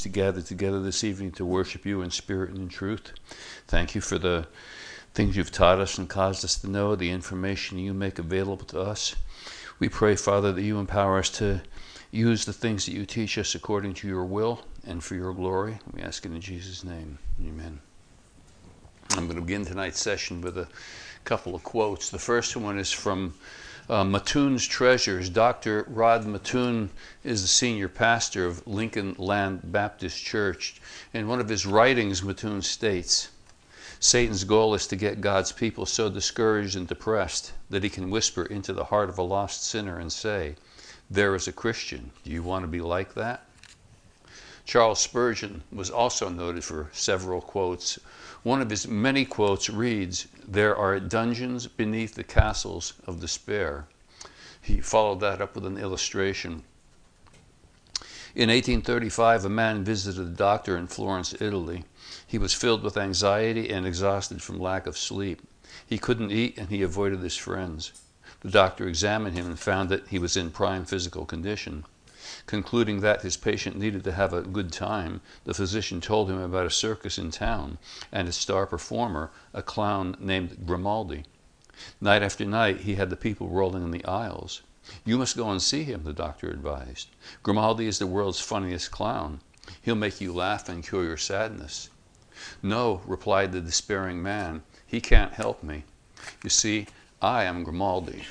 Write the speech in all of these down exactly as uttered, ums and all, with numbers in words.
to gather together this evening to worship you in spirit and in truth. Thank you for the things you've taught us and caused us to know, the information you make available to us. We pray, Father, that you empower us to use the things that you teach us according to your will and for your glory. We ask it in Jesus' name. Amen. I'm going to begin tonight's session with a couple of quotes. The first one is from uh, Mattoon's Treasures. Doctor Rod Mattoon is the senior pastor of Lincoln Land Baptist Church. In one of his writings, Mattoon states, Satan's goal is to get God's people so discouraged and depressed that he can whisper into the heart of a lost sinner and say, there is a Christian. Do you want to be like that? Charles Spurgeon was also noted for several quotes. One of his many quotes reads, there are dungeons beneath the castles of despair. He followed that up with an illustration. In eighteen thirty-five, a man visited a doctor in Florence, Italy. He was filled with anxiety and exhausted from lack of sleep. He couldn't eat and he avoided his friends. The doctor examined him and found that he was in prime physical condition. Concluding that his patient needed to have a good time, the physician told him about a circus in town and its star performer, a clown named Grimaldi. Night after night, he had the people rolling in the aisles. You must go and see him, the doctor advised. Grimaldi is the world's funniest clown. He'll make you laugh and cure your sadness. No, replied the despairing man, he can't help me. You see, I am Grimaldi.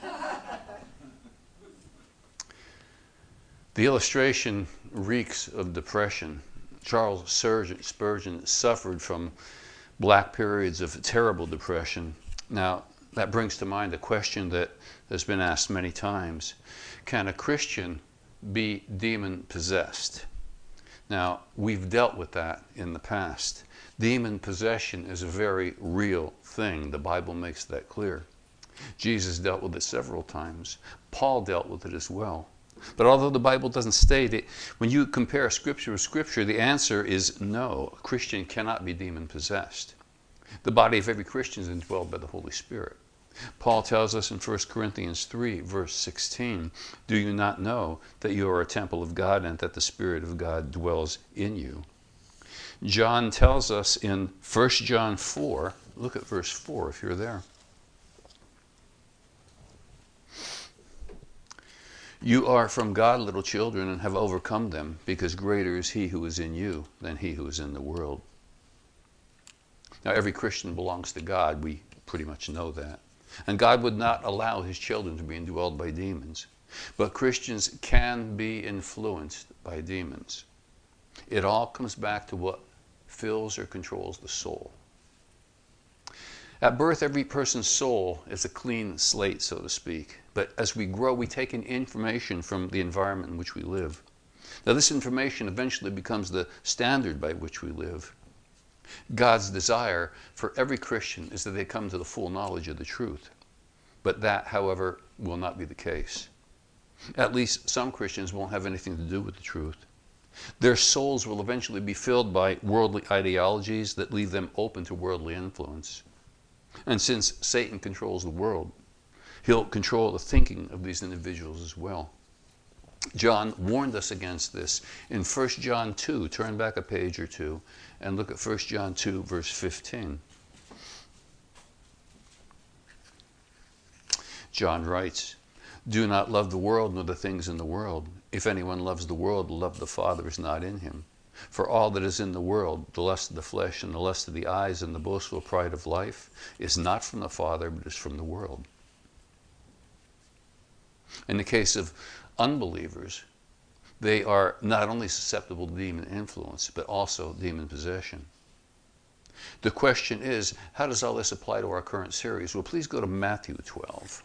The illustration reeks of depression. Charles Spurgeon suffered from black periods of terrible depression. Now, that brings to mind a question that has been asked many times. Can a Christian be demon-possessed? Now, we've dealt with that in the past. Demon possession is a very real thing. The Bible makes that clear. Jesus dealt with it several times. Paul dealt with it as well. But although the Bible doesn't state it, when you compare Scripture with Scripture, the answer is no. A Christian cannot be demon-possessed. The body of every Christian is indwelled by the Holy Spirit. Paul tells us in First Corinthians three, verse sixteen, do you not know that you are a temple of God and that the Spirit of God dwells in you? John tells us in First John four, look at verse four if you're there. You are from God, little children, and have overcome them, because greater is he who is in you than he who is in the world. Now, every Christian belongs to God. We pretty much know that. And God would not allow his children to be indwelled by demons. But Christians can be influenced by demons. It all comes back to what fills or controls the soul. At birth, every person's soul is a clean slate, so to speak. But as we grow, we take in information from the environment in which we live. Now, this information eventually becomes the standard by which we live. God's desire for every Christian is that they come to the full knowledge of the truth. But that, however, will not be the case. At least some Christians won't have anything to do with the truth. Their souls will eventually be filled by worldly ideologies that leave them open to worldly influence. And since Satan controls the world, he'll control the thinking of these individuals as well. John warned us against this in First John two. Turn back a page or two and look at First John two, verse fifteen. John writes, do not love the world nor the things in the world. If anyone loves the world, the love of the Father is not in him. For all that is in the world, the lust of the flesh and the lust of the eyes and the boastful pride of life, is not from the Father, but is from the world. In the case of unbelievers, they are not only susceptible to demon influence, but also demon possession. The question is, how does all this apply to our current series? Well, please go to Matthew twelve.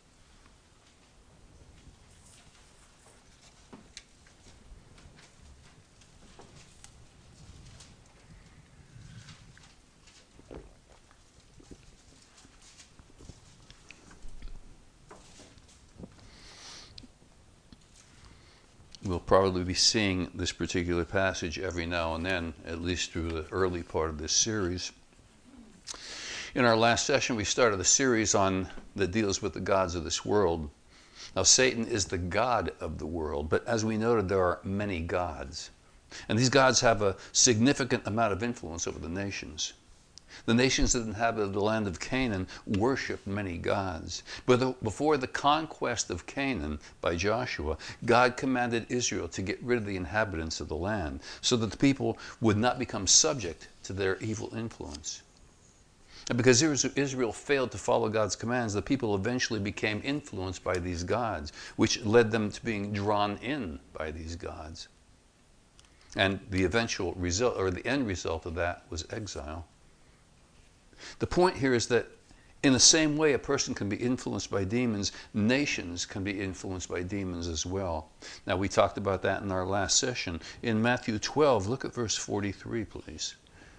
We'll probably be seeing this particular passage every now and then, at least through the early part of this series. In our last session, we started a series on that deals with the gods of this world. Now, Satan is the god of the world, but as we noted, there are many gods. And these gods have a significant amount of influence over the nations. The nations that inhabited the land of Canaan worshiped many gods. But the, before the conquest of Canaan by Joshua, God commanded Israel to get rid of the inhabitants of the land so that the people would not become subject to their evil influence. And because Israel failed to follow God's commands, the people eventually became influenced by these gods, which led them to being drawn in by these gods. And the eventual result, or the end result of that, was exile. The point here is that in the same way a person can be influenced by demons, nations can be influenced by demons as well. Now, we talked about that in our last session. In Matthew twelve, look at verse forty-three, please.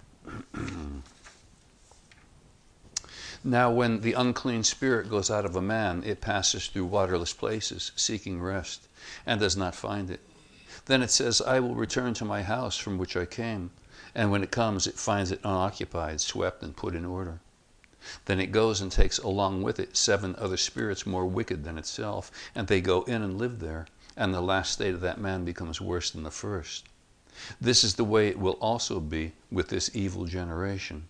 Now, when the unclean spirit goes out of a man, it passes through waterless places, seeking rest, and does not find it. Then it says, I will return to my house from which I came. And when it comes, it finds it unoccupied, swept, and put in order. Then it goes and takes along with it seven other spirits more wicked than itself, and they go in and live there, and the last state of that man becomes worse than the first. This is the way it will also be with this evil generation.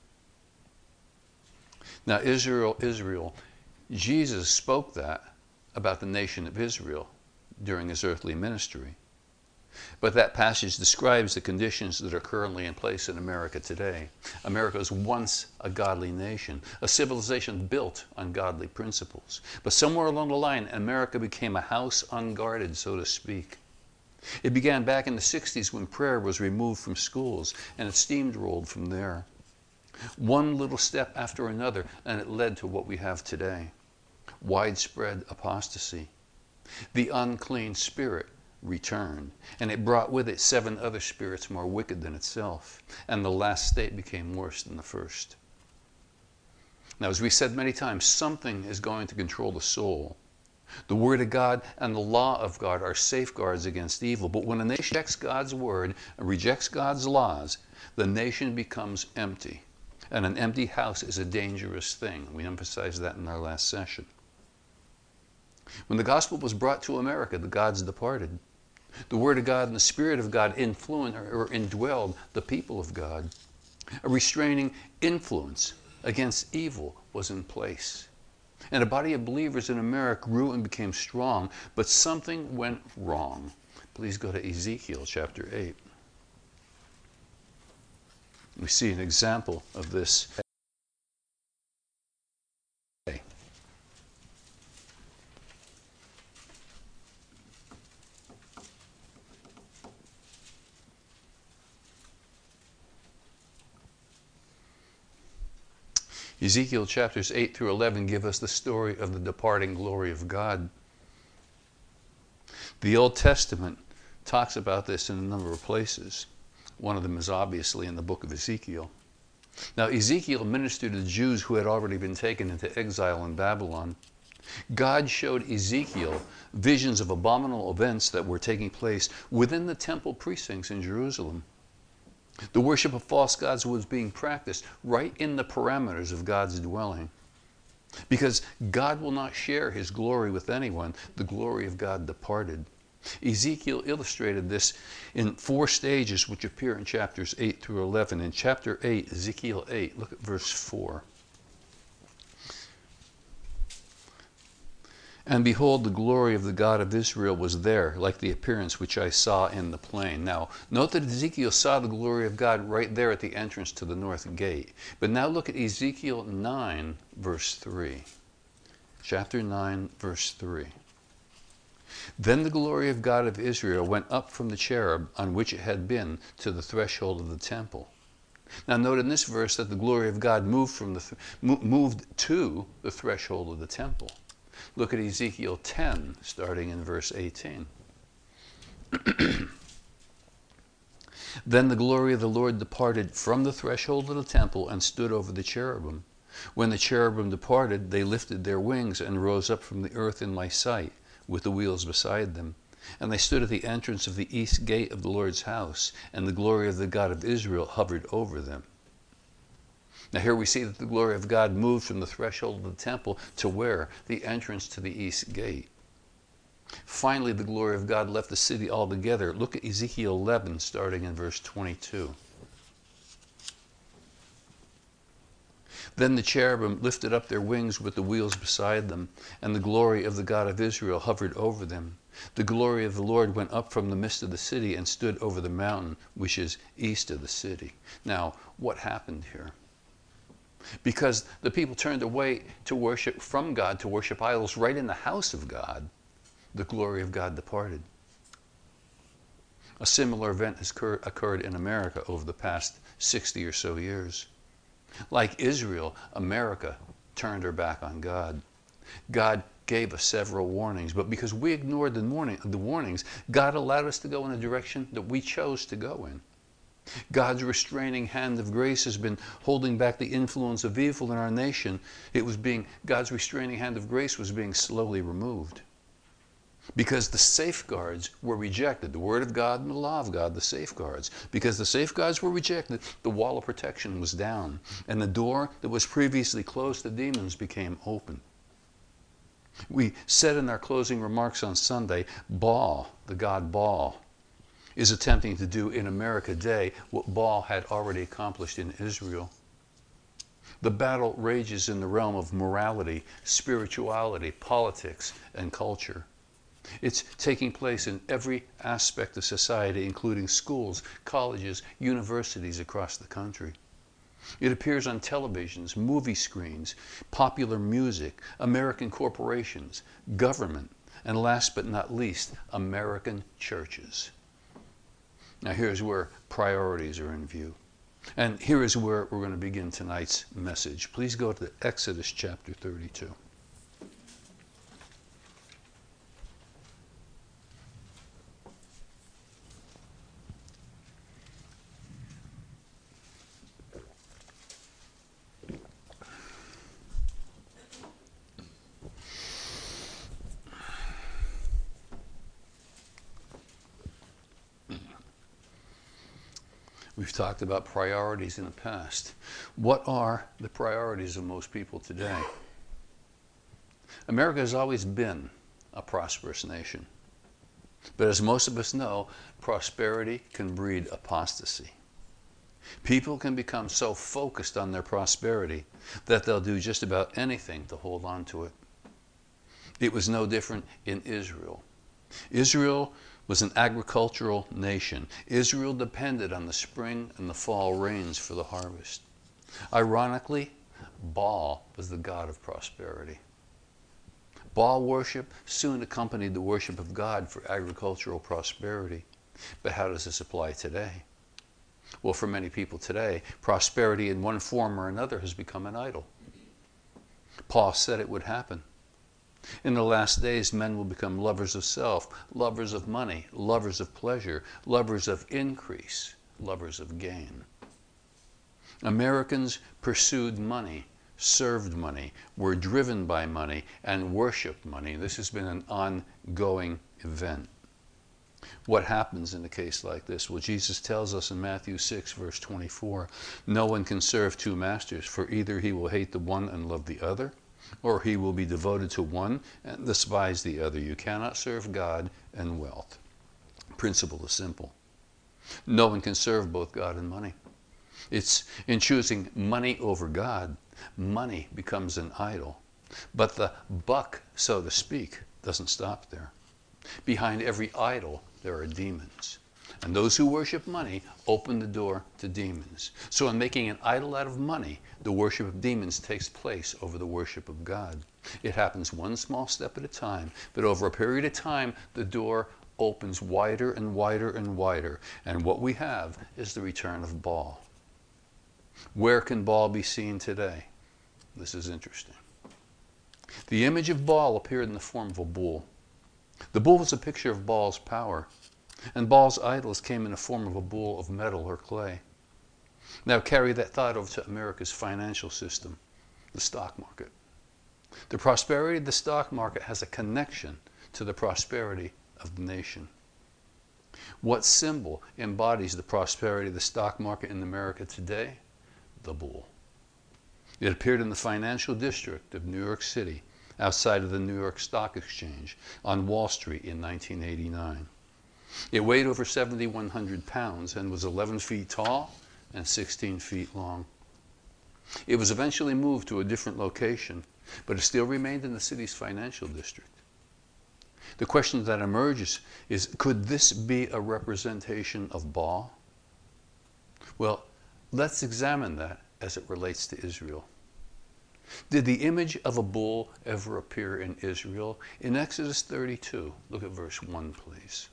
Now, Israel, Israel, Jesus spoke that about the nation of Israel during his earthly ministry. But that passage describes the conditions that are currently in place in America today. America was once a godly nation, a civilization built on godly principles. But somewhere along the line, America became a house unguarded, so to speak. It began back in the sixties when prayer was removed from schools, and it steamrolled from there. One little step after another, and it led to what we have today. Widespread apostasy. The unclean spirit returned, and it brought with it seven other spirits more wicked than itself, and the last state became worse than the first. Now, as we said many times, something is going to control the soul. The Word of God and the law of God are safeguards against evil, but when a nation rejects God's Word and rejects God's laws, the nation becomes empty, and an empty house is a dangerous thing. We emphasized that in our last session. When the gospel was brought to America, the gods departed. The Word of God and the Spirit of God influenced or indwelled the people of God. A restraining influence against evil was in place. And a body of believers in America grew and became strong, but something went wrong. Please go to Ezekiel chapter eight. We see an example of this. Ezekiel chapters eight through eleven give us the story of the departing glory of God. The Old Testament talks about this in a number of places. One of them is obviously in the book of Ezekiel. Now, Ezekiel ministered to the Jews who had already been taken into exile in Babylon. God showed Ezekiel visions of abominable events that were taking place within the temple precincts in Jerusalem. The worship of false gods was being practiced right in the parameters of God's dwelling. Because God will not share his glory with anyone, the glory of God departed. Ezekiel illustrated this in four stages which appear in chapters eight through eleven. In chapter eight, Ezekiel eight, look at verse four. And behold, the glory of the God of Israel was there, like the appearance which I saw in the plain. Now, note that Ezekiel saw the glory of God right there at the entrance to the north gate. But now look at Ezekiel nine, verse three. Chapter nine, verse three. Then the glory of God of Israel went up from the cherub on which it had been to the threshold of the temple. Now note in this verse that the glory of God moved, from the th- moved to the threshold of the temple. Look at Ezekiel ten, starting in verse eighteen. Then the glory of the Lord departed from the threshold of the temple and stood over the cherubim. When the cherubim departed, they lifted their wings and rose up from the earth in my sight, with the wheels beside them. And they stood at the entrance of the east gate of the Lord's house, and the glory of the God of Israel hovered over them. Now here we see that the glory of God moved from the threshold of the temple to where? The entrance to the east gate. Finally, the glory of God left the city altogether. Look at Ezekiel eleven, starting in verse twenty-two. Then the cherubim lifted up their wings with the wheels beside them, and the glory of the God of Israel hovered over them. The glory of the Lord went up from the midst of the city and stood over the mountain, which is east of the city. Now, what happened here? Because the people turned away to worship from God, to worship idols right in the house of God, the glory of God departed. A similar event has occurred in America over the past sixty or so years. Like Israel, America turned her back on God. God gave us several warnings, but because we ignored the, warning, the warnings, God allowed us to go in a direction that we chose to go in. God's restraining hand of grace has been holding back the influence of evil in our nation. It was being, God's restraining hand of grace was being slowly removed. Because the safeguards were rejected, the Word of God and the law of God, the safeguards. Because the safeguards were rejected, the wall of protection was down, and the door that was previously closed to demons became open. We said in our closing remarks on Sunday, Baal, the god Baal, is attempting to do in America today what Baal had already accomplished in Israel. The battle rages in the realm of morality, spirituality, politics, and culture. It's taking place in every aspect of society, including schools, colleges, universities across the country. It appears on televisions, movie screens, popular music, American corporations, government, and last but not least, American churches. Now here's where priorities are in view. And here is where we're going to begin tonight's message. Please go to Exodus chapter thirty-two. We've talked about priorities in the past. What are the priorities of most people today? America has always been a prosperous nation. But as most of us know, prosperity can breed apostasy. People can become so focused on their prosperity that they'll do just about anything to hold on to it. It was no different in Israel. Israel was an agricultural nation. Israel depended on the spring and the fall rains for the harvest. Ironically, Baal was the god of prosperity. Baal worship soon accompanied the worship of God for agricultural prosperity. But how does this apply today? Well, for many people today, prosperity in one form or another has become an idol. Paul said it would happen. In the last days, men will become lovers of self, lovers of money, lovers of pleasure, lovers of increase, lovers of gain. Americans pursued money, served money, were driven by money, and worshiped money. This has been an ongoing event. What happens in a case like this? Well, Jesus tells us in Matthew six, verse twenty-four, no one can serve two masters, for either he will hate the one and love the other, or he will be devoted to one and despise the other. You cannot serve God and wealth. Principle is simple. No one can serve both God and money. It's in choosing money over God, money becomes an idol. But the buck, so to speak, doesn't stop there. Behind every idol, there are demons. And those who worship money open the door to demons. So in making an idol out of money, the worship of demons takes place over the worship of God. It happens one small step at a time, but over a period of time, the door opens wider and wider and wider. And what we have is the return of Baal. Where can Baal be seen today? This is interesting. The image of Baal appeared in the form of a bull. The bull was a picture of Baal's power. And Baal's idols came in the form of a bull of metal or clay. Now carry that thought over to America's financial system, the stock market. The prosperity of the stock market has a connection to the prosperity of the nation. What symbol embodies the prosperity of the stock market in America today? The bull. It appeared in the financial district of New York City outside of the New York Stock Exchange on Wall Street in nineteen eighty-nine. It weighed over seven thousand one hundred pounds and was eleven feet tall and sixteen feet long. It was eventually moved to a different location, but it still remained in the city's financial district. The question that emerges is, could this be a representation of Baal? Well, let's examine that as it relates to Israel. Did the image of a bull ever appear in Israel? In Exodus thirty-two, look at verse one, please.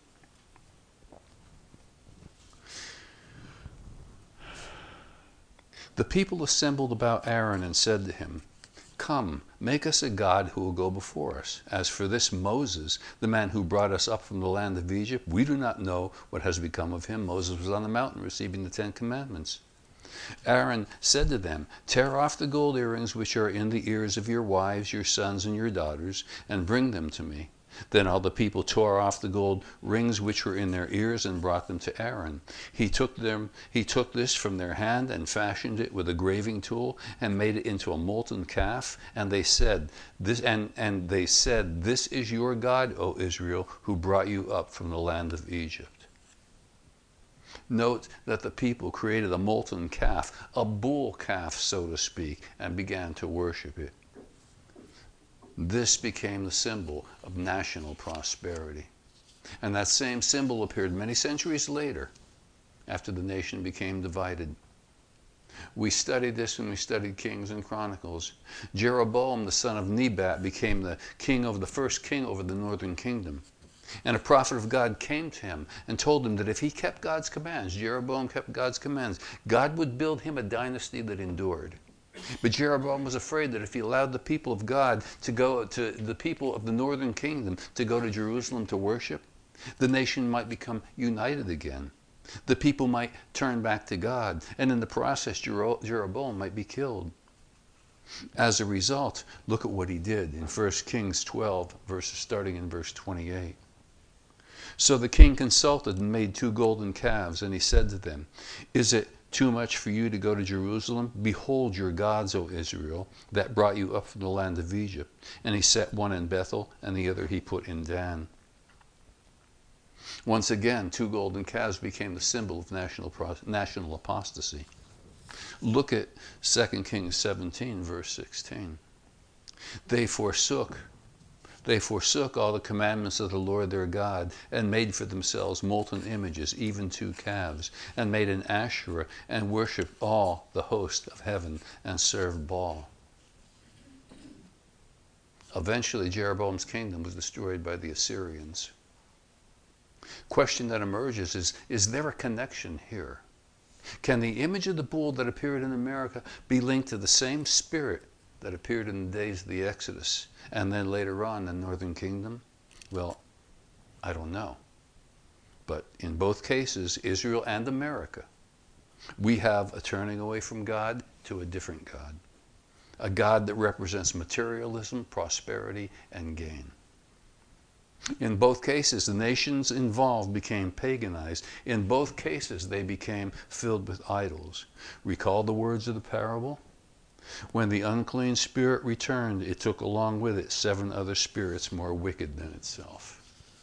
The people assembled about Aaron and said to him, "Come, make us a god who will go before us. As for this Moses, the man who brought us up from the land of Egypt, we do not know what has become of him." Moses was on the mountain receiving the Ten Commandments. Aaron said to them, "Tear off the gold earrings which are in the ears of your wives, your sons, and your daughters, and bring them to me." Then all the people tore off the gold rings which were in their ears and brought them to Aaron. He took them, he took this from their hand and fashioned it with a graving tool and made it into a molten calf. And they said, "This and, and they said, this is your God, O Israel, who brought you up from the land of Egypt." Note that the people created a molten calf, a bull calf, so to speak, and began to worship it. This became the symbol of national prosperity. And that same symbol appeared many centuries later, after the nation became divided. We studied this when we studied Kings and Chronicles. Jeroboam, the son of Nebat, became the king of the first king over the northern kingdom. And a prophet of God came to him and told him that if he kept God's commands, Jeroboam kept God's commands, God would build him a dynasty that endured. But Jeroboam was afraid that if he allowed the people of God to go to the people of the northern kingdom to go to Jerusalem to worship, the nation might become united again. The people might turn back to God, and in the process Jeroboam might be killed. As a result, look at what he did in First Kings twelve, verses starting in verse twenty-eight. So the king consulted and made two golden calves, and he said to them, "Is it too much for you to go to Jerusalem? Behold your gods, O Israel, that brought you up from the land of Egypt." And he set one in Bethel, and the other he put in Dan. Once again, two golden calves became the symbol of national, national apostasy. Look at Second Kings seventeen, verse sixteen. They forsook They forsook all the commandments of the Lord their God, and made for themselves molten images, even two calves, and made an Asherah, and worshipped all the host of heaven, and served Baal. Eventually, Jeroboam's kingdom was destroyed by the Assyrians. Question that emerges is, is there a connection here? Can the image of the bull that appeared in America be linked to the same spirit that appeared in the days of the Exodus, and then later on in the northern kingdom? Well, I don't know. But in both cases, Israel and America, we have a turning away from God to a different God. A God that represents materialism, prosperity, and gain. In both cases, the nations involved became paganized. In both cases, they became filled with idols. Recall the words of the parable? When the unclean spirit returned, it took along with it seven other spirits more wicked than itself.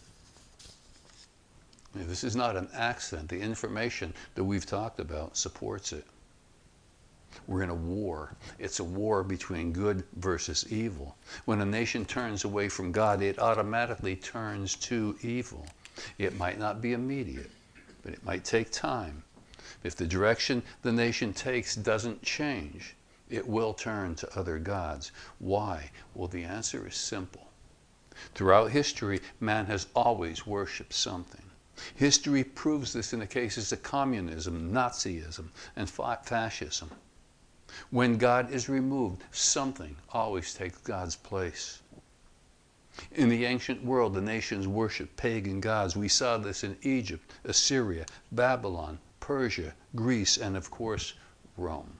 Now, this is not an accident. The information that we've talked about supports it. We're in a war. It's a war between good versus evil. When a nation turns away from God, it automatically turns to evil. It might not be immediate, but it might take time. If the direction the nation takes doesn't change, it will turn to other gods. Why? Well, the answer is simple. Throughout history, man has always worshipped something. History proves this in the cases of communism, Nazism, and fascism. When God is removed, something always takes God's place. In the ancient world, the nations worshiped pagan gods. We saw this in Egypt, Assyria, Babylon, Persia, Greece, and of course, Rome.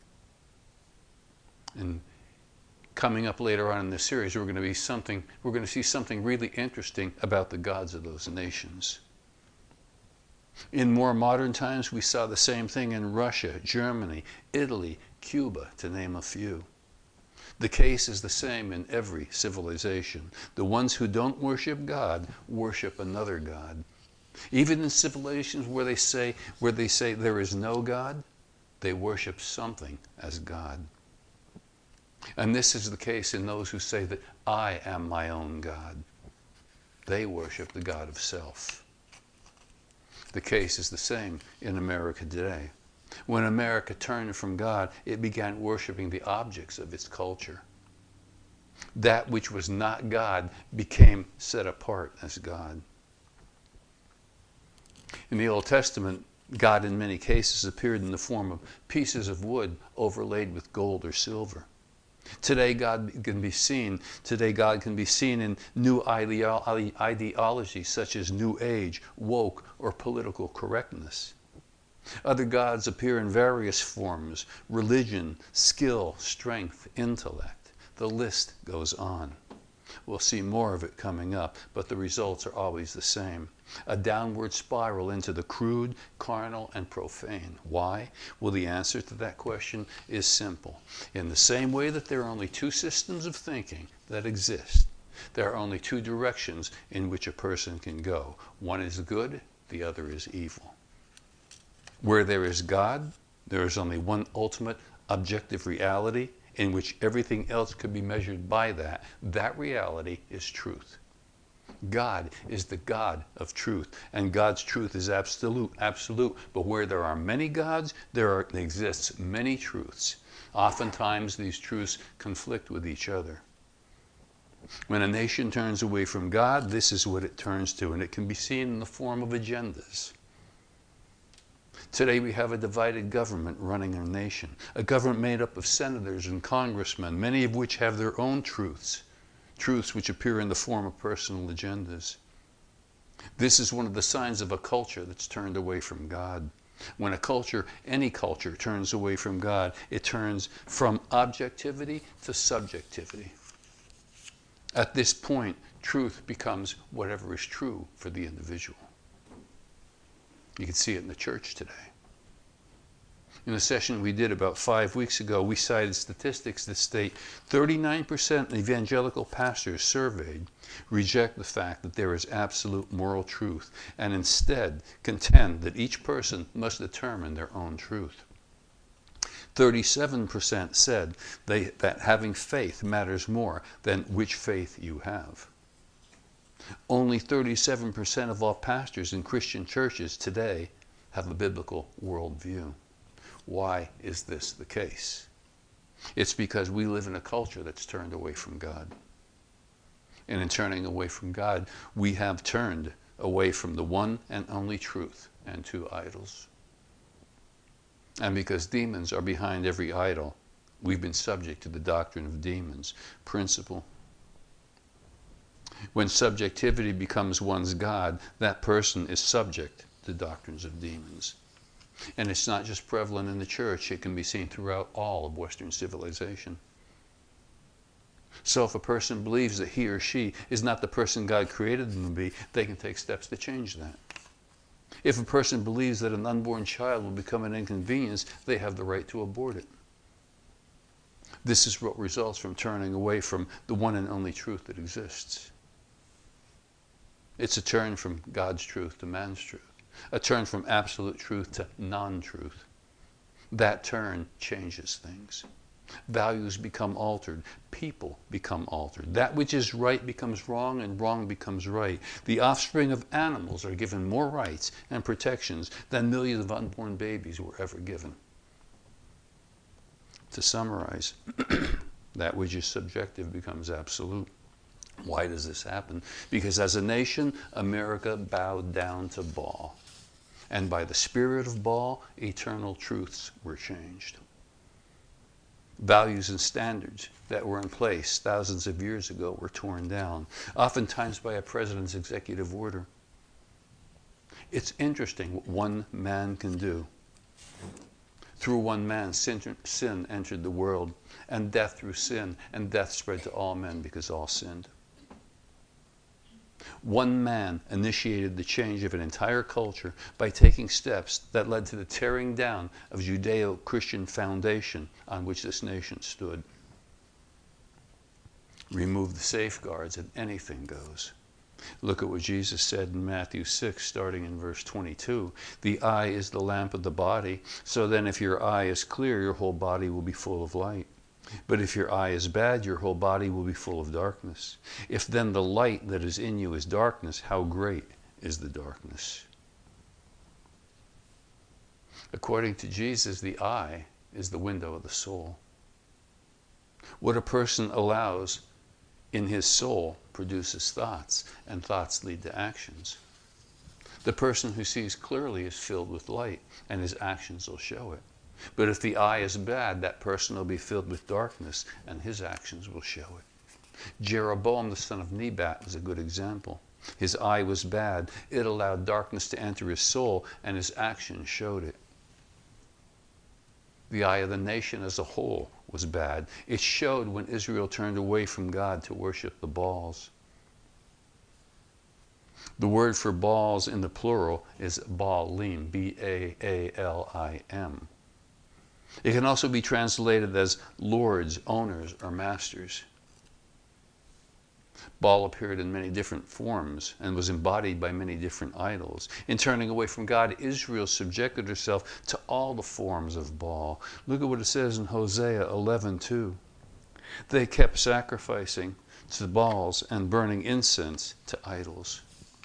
And coming up later on in this series, we're going to be something, we're going to see something really interesting about the gods of those nations. In more modern times, we saw the same thing in Russia, Germany, Italy, Cuba, to name a few. The case is the same in every civilization. The ones who don't worship God worship another God. Even in civilizations where they say where they say there is no God, they worship something as God. And this is the case in those who say that I am my own God. They worship the God of self. The case is the same in America today. When America turned from God, it began worshiping the objects of its culture. That which was not God became set apart as God. In the Old Testament, God in many cases appeared in the form of pieces of wood overlaid with gold or silver. Today God can be seen, today God can be seen in new ideo- ideologies such as New Age, woke, or political correctness. Other gods appear in various forms: religion, skill, strength, intellect. The list goes on. We'll see more of it coming up, but the results are always the same. A downward spiral into the crude, carnal, and profane. Why? Well, the answer to that question is simple. In the same way that there are only two systems of thinking that exist, there are only two directions in which a person can go. One is good, the other is evil. Where there is God, there is only one ultimate objective reality in which everything else could be measured by that. That reality is truth. God is the God of truth, and God's truth is absolute, absolute. But where there are many gods, there are, exists many truths. Oftentimes these truths conflict with each other. When a nation turns away from God, this is what it turns to, and it can be seen in the form of agendas. Today we have a divided government running our nation, a government made up of senators and congressmen, many of which have their own truths, truths which appear in the form of personal agendas. This is one of the signs of a culture that's turned away from God. When a culture, any culture, turns away from God, it turns from objectivity to subjectivity. At this point, truth becomes whatever is true for the individual. You can see it in the church today. In a session we did about five weeks ago, we cited statistics that state thirty-nine percent of evangelical pastors surveyed reject the fact that there is absolute moral truth and instead contend that each person must determine their own truth. thirty-seven percent said they, that having faith matters more than which faith you have. Only thirty-seven percent of all pastors in Christian churches today have a biblical worldview. Why is this the case? It's because we live in a culture that's turned away from God. And in turning away from God, we have turned away from the one and only truth and to idols. And because demons are behind every idol, we've been subject to the doctrine of demons. Principle. When subjectivity becomes one's God, that person is subject to doctrines of demons. And it's not just prevalent in the church, it can be seen throughout all of Western civilization. So if a person believes that he or she is not the person God created them to be, they can take steps to change that. If a person believes that an unborn child will become an inconvenience, they have the right to abort it. This is what results from turning away from the one and only truth that exists. It's a turn from God's truth to man's truth. A turn from absolute truth to non-truth. That turn changes things. Values become altered. People become altered. That which is right becomes wrong, and wrong becomes right. The offspring of animals are given more rights and protections than millions of unborn babies were ever given. To summarize, that which is subjective becomes absolute. Why does this happen? Because as a nation, America bowed down to Baal. And by the spirit of Baal, eternal truths were changed. Values and standards that were in place thousands of years ago were torn down, oftentimes by a president's executive order. It's interesting what one man can do. Through one man, sin, sin entered the world, and death through sin, and death spread to all men because all sinned. One man initiated the change of an entire culture by taking steps that led to the tearing down of Judeo-Christian foundation on which this nation stood. remove the safeguards, and anything goes. Look at what Jesus said in Matthew six, starting in verse twenty-two. The eye is the lamp of the body. So then if your eye is clear, your whole body will be full of light. But if your eye is bad, your whole body will be full of darkness. If then the light that is in you is darkness, how great is the darkness? According to Jesus, the eye is the window of the soul. What a person allows in his soul produces thoughts, and thoughts lead to actions. The person who sees clearly is filled with light, and his actions will show it. But if the eye is bad, that person will be filled with darkness, and his actions will show it. Jeroboam, the son of Nebat, was a good example. His eye was bad. It allowed darkness to enter his soul, and his actions showed it. The eye of the nation as a whole was bad. It showed when Israel turned away from God to worship the Baals. The word for Baals in the plural is Baalim, B A A L I M. It can also be translated as lords, owners, or masters. Baal appeared in many different forms and was embodied by many different idols. In turning away from God, Israel subjected herself to all the forms of Baal. Look at what it says in Hosea eleven two. They kept sacrificing to the Baals and burning incense to idols.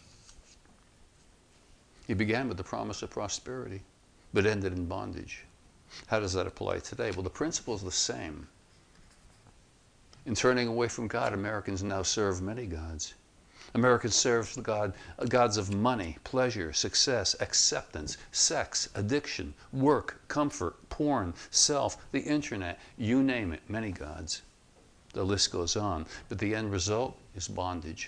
It began with the promise of prosperity, but ended in bondage. How does that apply today? Well, the principle is the same. In turning away from God, Americans now serve many gods. Americans serve the God, gods of money, pleasure, success, acceptance, sex, addiction, work, comfort, porn, self, the internet, you name it, many gods. The list goes on. But the end result is bondage.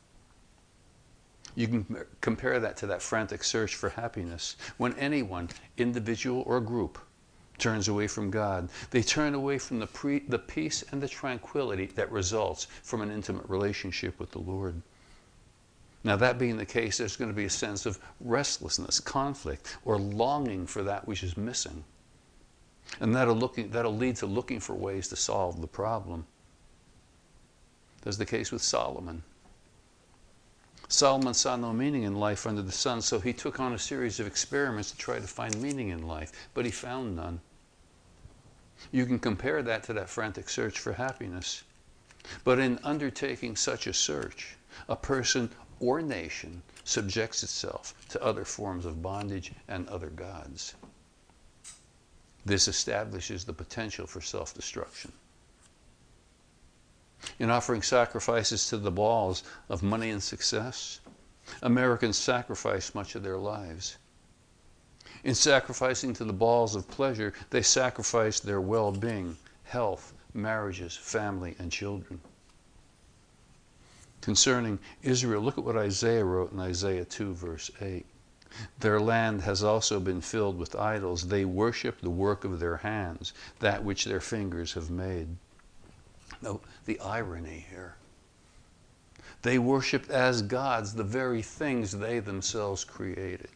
You can compare that to that frantic search for happiness. When anyone, individual or group, turns away from God, they turn away from the, pre, the peace and the tranquility that results from an intimate relationship with the Lord. Now, that being the case, there's going to be a sense of restlessness, conflict, or longing for that which is missing. And that'll, looking, that'll lead to looking for ways to solve the problem. That's the case with Solomon. Solomon saw no meaning in life under the sun, so he took on a series of experiments to try to find meaning in life, but he found none. You can compare that to that frantic search for happiness. But in undertaking such a search, a person or nation subjects itself to other forms of bondage and other gods. This establishes the potential for self-destruction. In offering sacrifices to the Baals of money and success, Americans sacrifice much of their lives. In sacrificing to the Baals of pleasure, they sacrifice their well-being, health, marriages, family, and children. Concerning Israel, look at what Isaiah wrote in Isaiah two, verse eight. Their land has also been filled with idols. They worship the work of their hands, that which their fingers have made. Note the irony here. They worshiped as gods the very things they themselves created.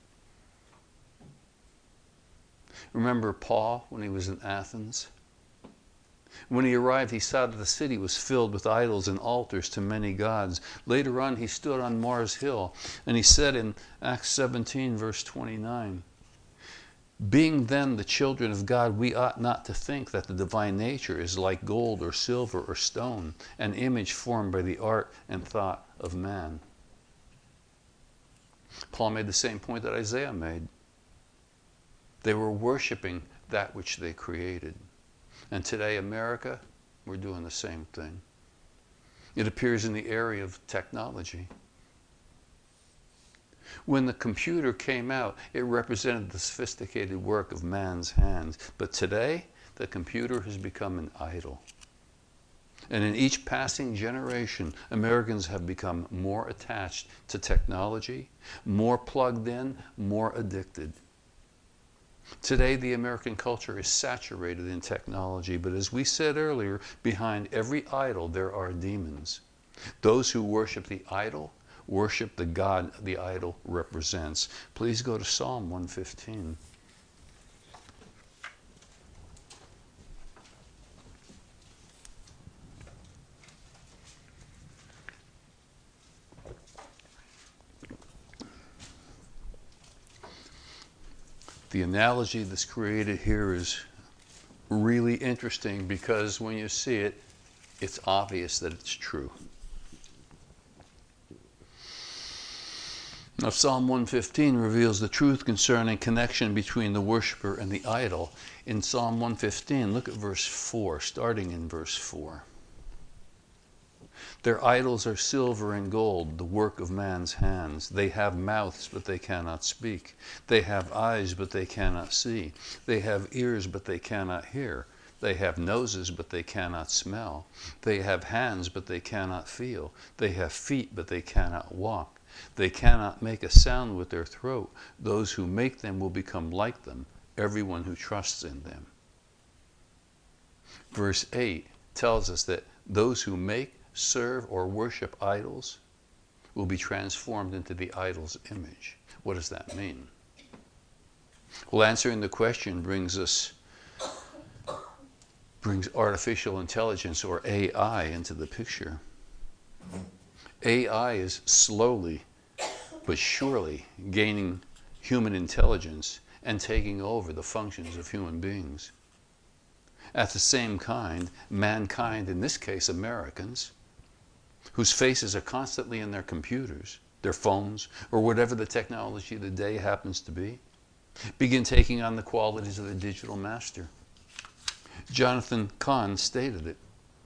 Remember Paul when he was in Athens? When he arrived, he saw that the city was filled with idols and altars to many gods. Later on, he stood on Mars Hill, and he said in Acts seventeen, verse twenty-nine, being then the children of God, we ought not to think that the divine nature is like gold or silver or stone, an image formed by the art and thought of man. Paul made the same point that Isaiah made. They were worshiping that which they created. And today, America, we're doing the same thing. It appears in the area of technology. When the computer came out, it represented the sophisticated work of man's hands. But today, the computer has become an idol. And in each passing generation, Americans have become more attached to technology, more plugged in, more addicted. Today, the American culture is saturated in technology, but as we said earlier, behind every idol there are demons. Those who worship the idol worship the God the idol represents. Please go to Psalm one fifteen. The analogy that's created here is really interesting because when you see it, it's obvious that it's true. Now, Psalm one fifteen reveals the truth concerning connection between the worshiper and the idol. In Psalm one fifteen, look at verse four, starting in verse four. Their idols are silver and gold, the work of man's hands. They have mouths, but they cannot speak. They have eyes, but they cannot see. They have ears, but they cannot hear. They have noses, but they cannot smell. They have hands, but they cannot feel. They have feet, but they cannot walk. They cannot make a sound with their throat. Those who make them will become like them, everyone who trusts in them. Verse eight tells us that those who make, serve, or worship idols will be transformed into the idol's image. What does that mean? Well, answering the question brings us brings artificial intelligence, or A I, into the picture. A I is slowly but surely gaining human intelligence and taking over the functions of human beings. At the same kind, mankind, in this case Americans, whose faces are constantly in their computers, their phones, or whatever the technology of the day happens to be, begin taking on the qualities of the digital master. Jonathan Cahn stated it.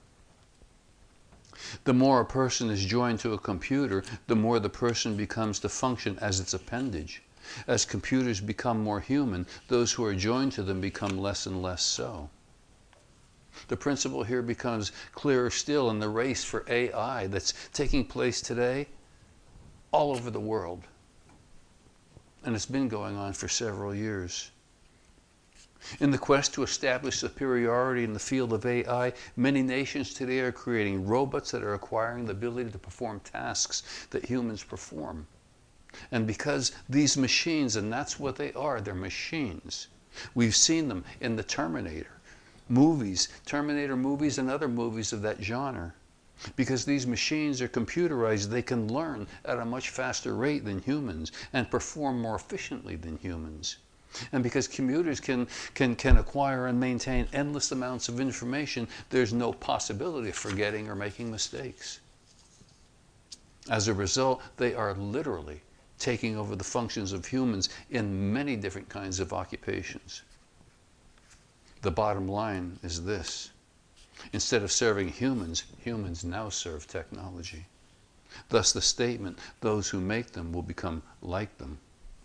The more a person is joined to a computer, the more the person becomes to function as its appendage. As computers become more human, those who are joined to them become less and less so. The principle here becomes clearer still in the race for A I that's taking place today all over the world. And it's been going on for several years. In the quest to establish superiority in the field of A I, many nations today are creating robots that are acquiring the ability to perform tasks that humans perform. And because these machines, and that's what they are, they're machines. We've seen them in the Terminator movies, Terminator movies and other movies of that genre. Because these machines are computerized, they can learn at a much faster rate than humans and perform more efficiently than humans. And because computers can, can, can acquire and maintain endless amounts of information, there's no possibility of forgetting or making mistakes. As a result, they are literally taking over the functions of humans in many different kinds of occupations. The bottom line is this. Instead of serving humans, humans now serve technology. Thus the statement, those who make them will become like them.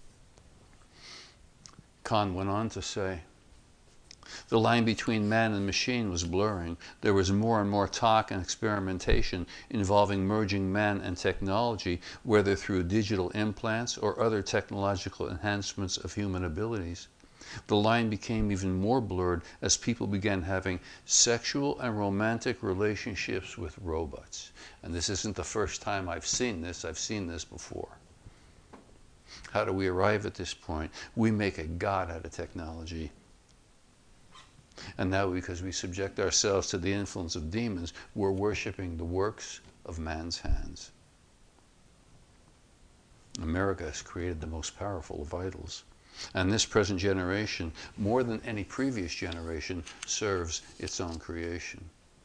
Khan went on to say, the line between man and machine was blurring. There was more and more talk and experimentation involving merging man and technology, whether through digital implants or other technological enhancements of human abilities. The line became even more blurred as people began having sexual and romantic relationships with robots. And this isn't the first time I've seen this. I've seen this before. How do we arrive at this point? We make a god out of technology. And now, because we subject ourselves to the influence of demons, we're worshiping the works of man's hands. America has created the most powerful of idols. And this present generation, more than any previous generation, serves its own creation.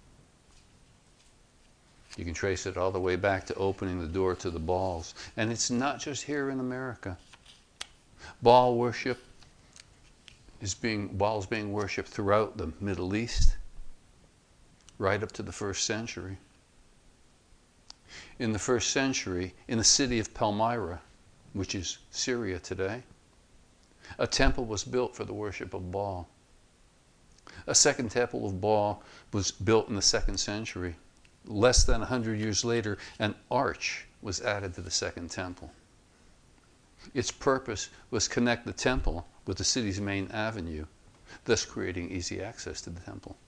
You can trace it all the way back to opening the door to the Baals. And it's not just here in America. Baal worship is being, Baal's being worshipped throughout the Middle East, right up to the first century. In the first century, in the city of Palmyra, which is Syria today, a temple was built for the worship of Baal. A second temple of Baal was built in the second century. Less than one hundred years later, an arch was added to the second temple. Its purpose was connect the temple with the city's main avenue, thus creating easy access to the temple.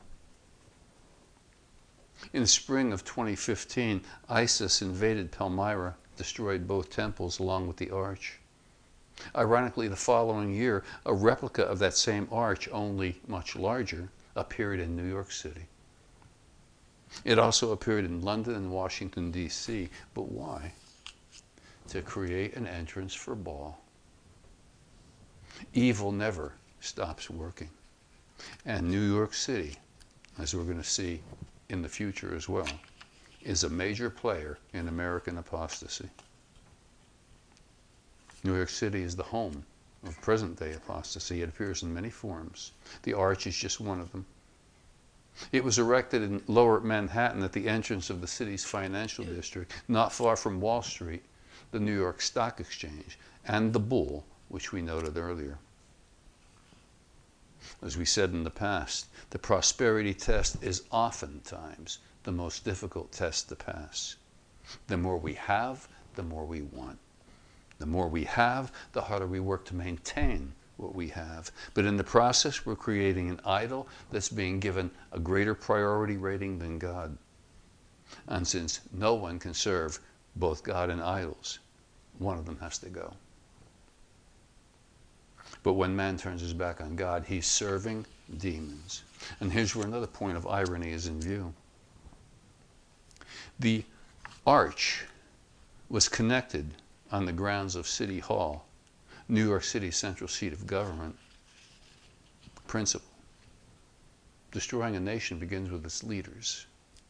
In the spring of twenty fifteen, ISIS invaded Palmyra, destroyed both temples along with the arch. Ironically, the following year, a replica of that same arch, only much larger, appeared in New York City. It also appeared in London and Washington, D C But why? To create an entrance for Baal. Evil never stops working. And New York City, as we're going to see in the future as well, is a major player in American apostasy. New York City is the home of present-day apostasy. It appears in many forms. The Arch is just one of them. It was erected in Lower Manhattan at the entrance of the city's financial district, not far from Wall Street, the New York Stock Exchange, and the Bull, which we noted earlier. As we said in the past, the prosperity test is oftentimes the most difficult test to pass. The more we have, the more we want. The more we have, the harder we work to maintain what we have. But in the process, we're creating an idol that's being given a greater priority rating than God. And since no one can serve both God and idols, one of them has to go. But when man turns his back on God, he's serving demons. And here's where another point of irony is in view. The Arch was connected on the grounds of City Hall, New York City's central seat of government. Principle: destroying a nation begins with its leaders.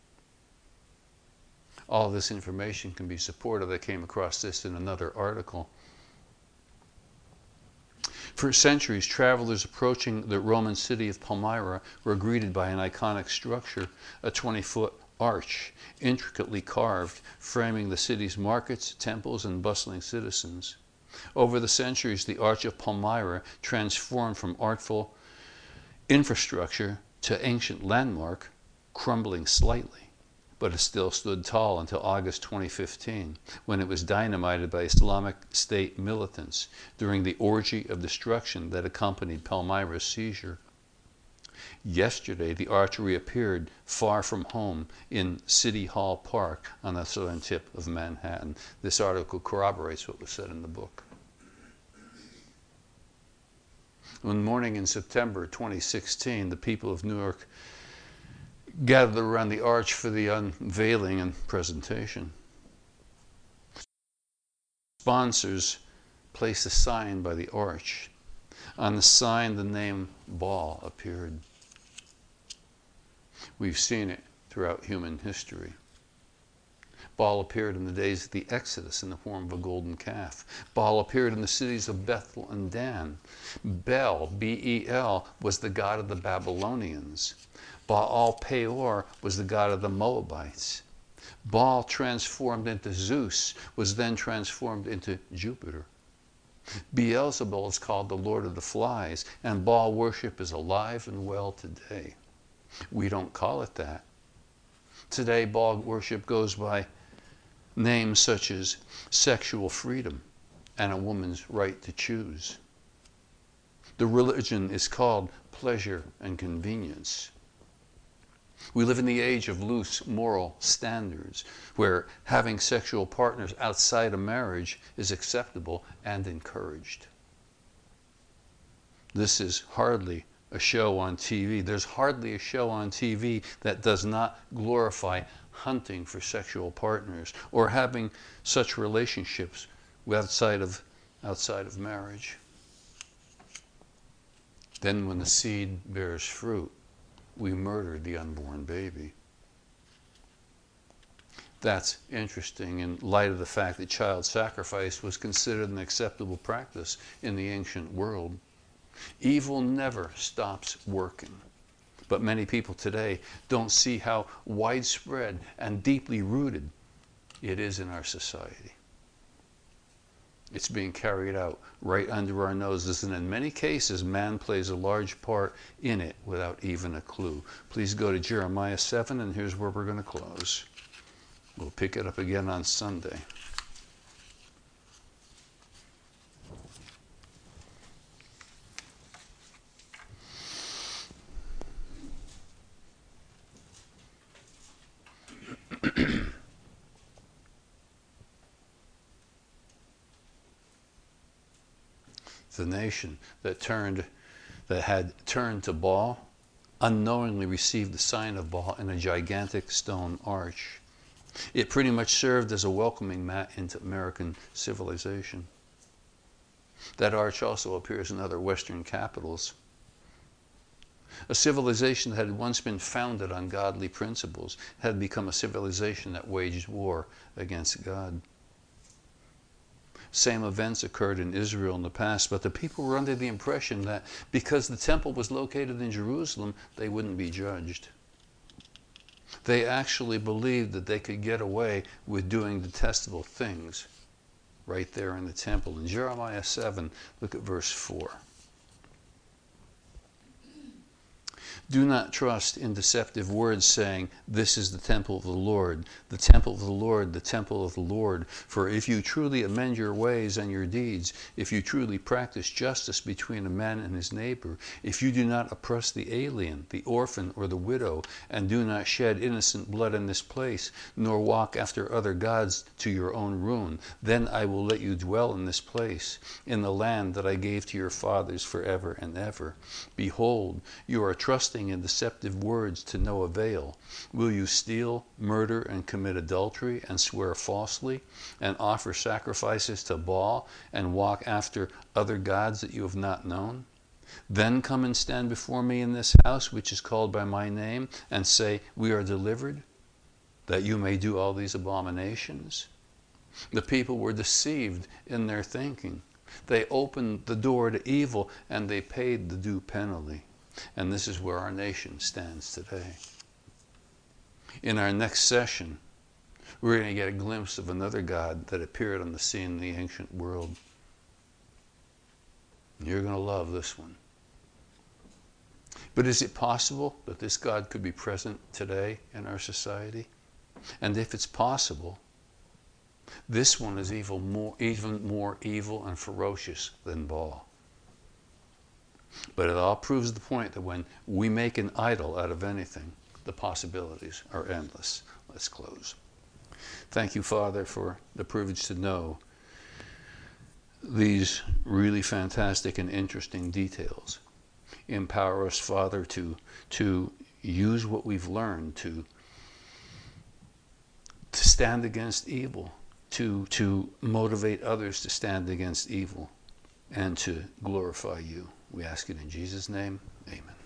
All of this information can be supported. I came across this in another article. For centuries, travelers approaching the Roman city of Palmyra were greeted by an iconic structure, a twenty-foot arch, intricately carved, framing the city's markets, temples, and bustling citizens. Over the centuries, the Arch of Palmyra transformed from artful infrastructure to ancient landmark, crumbling slightly. But it still stood tall until August twenty fifteen, when it was dynamited by Islamic State militants during the orgy of destruction that accompanied Palmyra's seizure. Yesterday, the arch reappeared far from home in City Hall Park on the southern tip of Manhattan. This article corroborates what was said in the book. One morning in September twenty sixteen, the people of New York gathered around the arch for the unveiling and presentation. Sponsors placed a sign by the arch. On the sign, the name Baal appeared. We've seen it throughout human history. Baal appeared in the days of the Exodus in the form of a golden calf. Baal appeared in the cities of Bethel and Dan. Bel, B E L, was the god of the Babylonians. Baal Peor was the god of the Moabites. Baal, transformed into Zeus, was then transformed into Jupiter. Beelzebul is called the Lord of the Flies, and Baal worship is alive and well today. We don't call it that. Today, Baal worship goes by names such as sexual freedom and a woman's right to choose. The religion is called pleasure and convenience. We live in the age of loose moral standards, where having sexual partners outside of marriage is acceptable and encouraged. This is hardly a show on T V. There's hardly a show on T V that does not glorify hunting for sexual partners or having such relationships outside of, outside of marriage. Then when the seed bears fruit, we murder the unborn baby. That's interesting in light of the fact that child sacrifice was considered an acceptable practice in the ancient world. Evil never stops working. But many people today don't see how widespread and deeply rooted it is in our society. It's being carried out right under our noses, and in many cases, man plays a large part in it without even a clue. Please go to Jeremiah seven, and here's where we're going to close. We'll pick it up again on Sunday. The nation that turned, that had turned to Baal, unknowingly received the sign of Baal in a gigantic stone arch. It pretty much served as a welcoming mat into American civilization. That arch also appears in other Western capitals. A civilization that had once been founded on godly principles had become a civilization that waged war against God. Same events occurred in Israel in the past, but the people were under the impression that because the temple was located in Jerusalem, they wouldn't be judged. They actually believed that they could get away with doing detestable things right there in the temple. In Jeremiah seven, look at verse four. Do not trust in deceptive words saying, this is the temple of the Lord, the temple of the Lord, the temple of the Lord. For if you truly amend your ways and your deeds, if you truly practice justice between a man and his neighbor, if you do not oppress the alien, the orphan, or the widow, and do not shed innocent blood in this place, nor walk after other gods to your own ruin, then I will let you dwell in this place, in the land that I gave to your fathers forever and ever. Behold, you are trusting in deceptive words to no avail. Will you steal, murder, and commit adultery, and swear falsely, and offer sacrifices to Baal, and walk after other gods that you have not known? Then come and stand before me in this house, which is called by my name, and say, we are delivered, that you may do all these abominations? The people were deceived in their thinking. They opened the door to evil, and they paid the due penalty. And this is where our nation stands today. In our next session, we're going to get a glimpse of another God that appeared on the scene in the ancient world. You're going to love this one. But is it possible that this God could be present today in our society? And if it's possible, this one is even more, even more evil and ferocious than Baal. But it all proves the point that when we make an idol out of anything, the possibilities are endless. Let's close. Thank you, Father, for the privilege to know these really fantastic and interesting details. Empower us, Father, to, to use what we've learned to, to stand against evil, to, to motivate others to stand against evil, and to glorify you. We ask it in Jesus' name. Amen.